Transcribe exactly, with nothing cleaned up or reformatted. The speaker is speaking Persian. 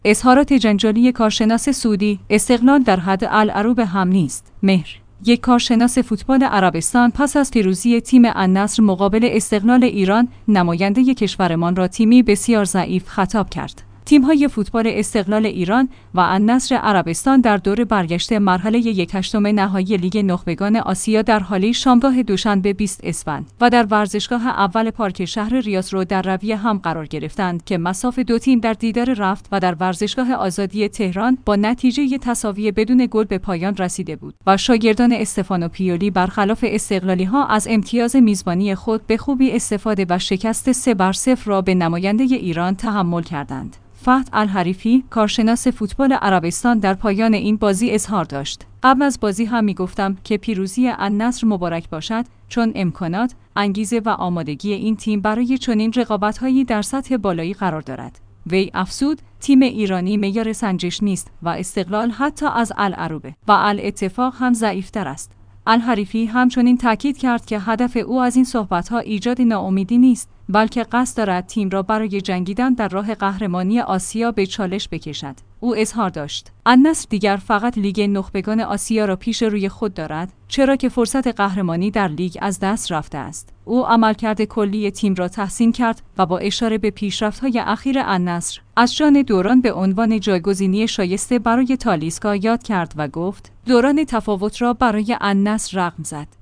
اظهارات جنجالی کارشناس سعودی: استقلال در حد العروبه هم نیست. مهر: یک کارشناس فوتبال عربستان پس از پیروزی تیم النصر مقابل استقلال ایران، نماینده کشورمان را تیمی بسیار ضعیف خطاب کرد. تیم‌های فوتبال استقلال ایران و النصر عربستان در دور برگشت مرحله یک هشتم نهایی لیگ نخبگان آسیا در حالی شامگاه دوشنبه بیست اسفند و در ورزشگاه اول پارک شهر ریاض رو در رویه هم قرار گرفتند که مصاف دو تیم در دیدار رفت و در ورزشگاه آزادی تهران با نتیجه تساوی بدون گل به پایان رسیده بود و شاگردان استفانو پیولی برخلاف استقلالی‌ها از امتیاز میزبانی خود به خوبی استفاده و شکست سه بر صفر را به نماینده ایران تحمل کردند. فتح الحریفی، کارشناس فوتبال عربستان، در پایان این بازی اظهار داشت: قبل از بازی هم می گفتم که پیروزی النصر مبارک باشد، چون امکانات، انگیزه و آمادگی این تیم برای چنین رقابت‌هایی در سطح بالایی قرار دارد. وی افزود: تیم ایرانی معیار سنجش نیست و استقلال حتی از العروبه و الاتفاق هم ضعیف‌تر است. الحریفی همچنین تاکید کرد که هدف او از این صحبت‌ها ایجاد ناامیدی نیست، بلکه قصد دارد تیم را برای جنگیدن در راه قهرمانی آسیا به چالش بکشد. او اظهار داشت: النصر دیگر فقط لیگ نخبگان آسیا را پیش روی خود دارد، چرا که فرصت قهرمانی در لیگ از دست رفته است. او عملکرد کلی تیم را تحسین کرد و با اشاره به پیشرفت‌های اخیر النصر از جان دوران به عنوان جایگزینی شایسته برای تالیسکا یاد کرد و گفت: دوران تفاوت را برای النصر رقم زد.